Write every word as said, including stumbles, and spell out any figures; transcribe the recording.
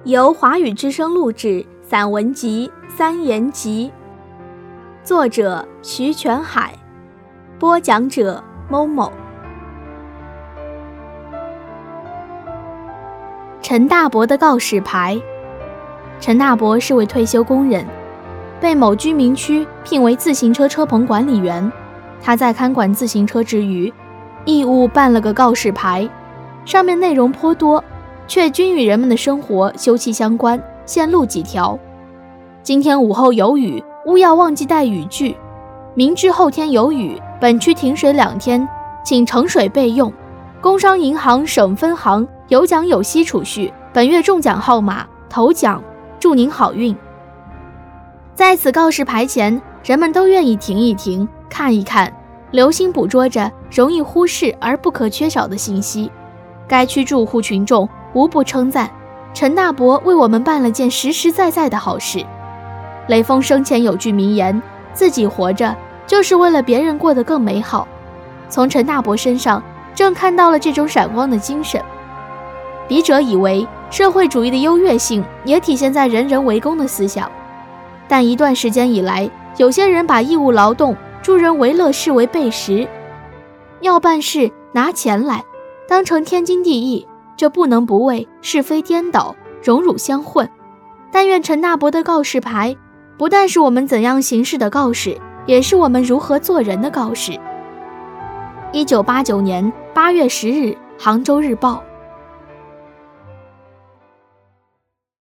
由华语之声录制散文集《三言集》，作者徐全海，播讲者某某。陈大伯的告示牌。陈大伯是位退休工人，被某居民区聘为自行车车棚管理员。他在看管自行车之余，义务办了个告示牌，上面内容颇多，却均与人们的生活休戚相关，现录几条。今天午后有雨，勿要忘记带雨具。明知后天有雨，本区停水两天，请盛水备用。工商银行省分行有奖有息储蓄，本月中奖号码头奖，祝您好运。在此告示牌前，人们都愿意停一停，看一看，留心捕捉着容易忽视而不可缺少的信息。该区住户群众无不称赞陈大伯为我们办了件实实在在的好事。雷锋生前有句名言，自己活着就是为了别人过得更美好。从陈大伯身上正看到了这种闪光的精神。笔者以为社会主义的优越性也体现在人人为公的思想，但一段时间以来，有些人把义务劳动、助人为乐视为背时，要办事拿钱来当成天经地义，这不能不为是非颠倒、荣辱相混。但愿陈大伯的告示牌不但是我们怎样行事的告示，也是我们如何做人的告示。一九八九年八月十日，杭州日报。